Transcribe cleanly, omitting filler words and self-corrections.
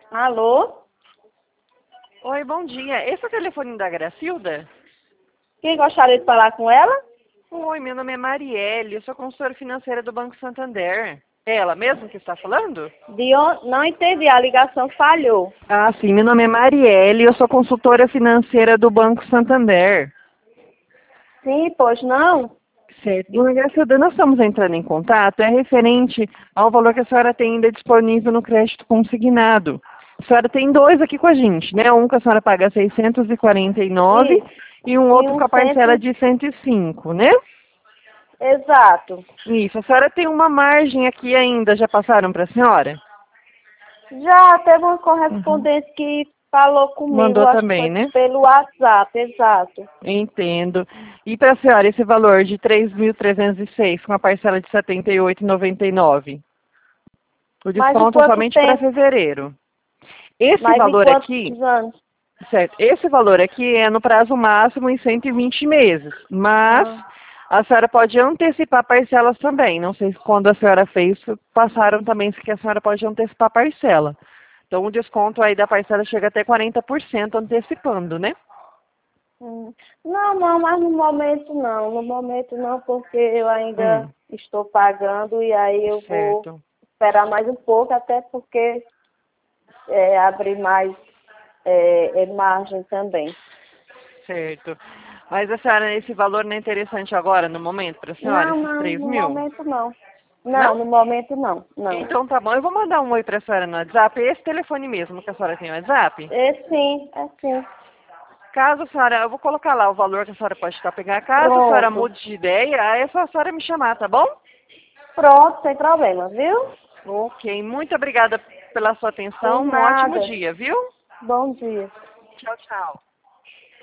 Alô? Oi, bom dia. Esse é o telefone da Gracilda? Quem gostaria de falar com ela? Oi, meu nome é Marielle, eu sou consultora financeira do Banco Santander. É ela mesmo que está falando? Não entendi, a ligação falhou. Ah, sim, meu nome é Marielle, eu sou consultora financeira do Banco Santander. Sim, pois não? Certo. Dona Gracilda, nós estamos entrando em contato, é referente ao valor que a senhora tem ainda disponível no crédito consignado. A senhora tem dois aqui com a gente, né? Um que a senhora paga 649 Isso. e um E outro um com a parcela centro. de 105, né? Exato. Isso, a senhora tem uma margem aqui ainda, já passaram para a senhora? Já teve uma Uhum. correspondente que falou comigo, Mandou acho que também, foi né? pelo WhatsApp, exato. Entendo. E para a senhora, esse valor de 3.306 com a parcela de 78,99? O Mas em desconto é quanto somente para tempo? fevereiro. Esse Mas em valor quantos aqui, anos? certo, esse valor aqui é no prazo máximo em 120 meses, mas Ah, a senhora pode antecipar parcelas também. Não sei se quando a senhora fez, passaram também que a senhora pode antecipar a parcela. Então o desconto aí da parcela chega até 40% antecipando, né? hum. Não, mas no momento não. No momento não, porque eu ainda Hum, estou pagando e aí eu vou certo, esperar mais um pouco, até porque abrir mais margem também. certo. Mas a senhora, esse valor não é interessante agora, no momento, para a senhora, esses Não, 3 no mil? momento não. Não, Não? no momento não, não. Então tá bom, eu vou mandar um oi para a senhora no WhatsApp. É esse telefone mesmo que a senhora tem no WhatsApp? É sim. Caso a senhora, eu vou colocar lá o valor que a senhora pode estar pegando. Caso a senhora Pronto. mude de ideia, aí é só a senhora me chamar, tá bom? Pronto, sem problema, viu? Ok, muito obrigada pela sua Por atenção. Um ótimo nada. dia, viu? Bom dia. Tchau, tchau.